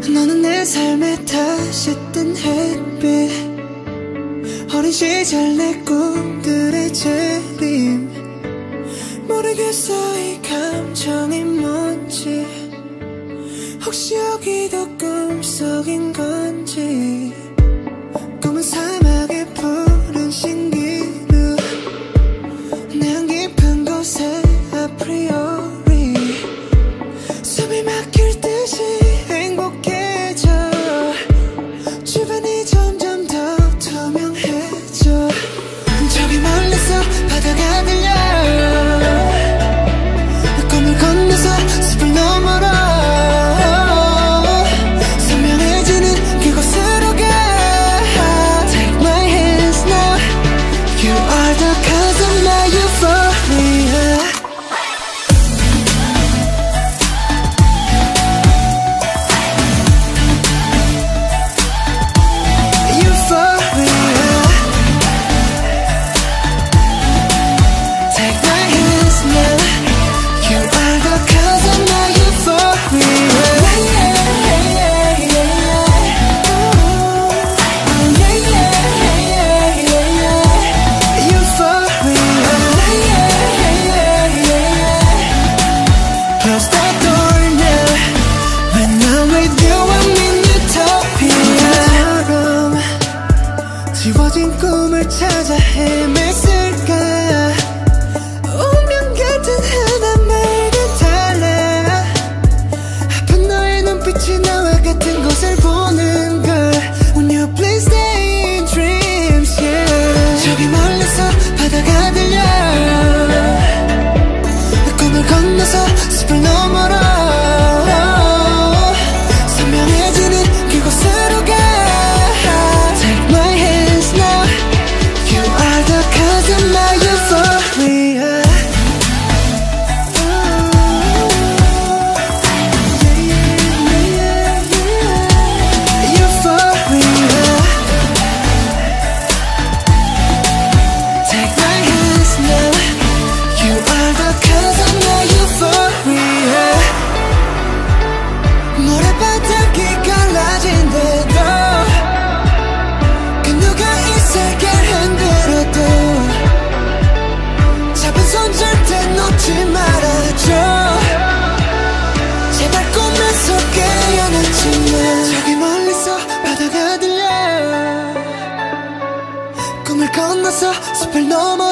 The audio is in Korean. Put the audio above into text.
너는 내 삶에 다시 뜬 햇빛, 어린 시절 내 꿈들의 재림. 모르겠어 이 감정이 뭔지, 혹시 여기도 꿈속인 건지. 꿈은 사막의 푸른 신기루, 내 안 깊은 곳에 아프리오리 숨이 막힐 듯이 행복해져. 주변이 점점 더 투명해져. 저기 멀리서 바다가 들려, 꿈을 건너서 숲을 너머로 선명해지는 그곳으로 가. Take my hands now, you are the cause of my euphoria. 지워진 꿈을 찾아 헤맸을까. 운명 같은 하나말과 달라. 아픈 너의 눈빛이 나와 같은 곳을 보는 걸. When you please stay in dreams, yeah. 저기 멀리서 바다가 들려, 꿈을 건너서 숲을 너머로 선명해지는 그곳으로 가. 저기 멀리서 바다가 들려, 꿈을 건너서 숲을 넘어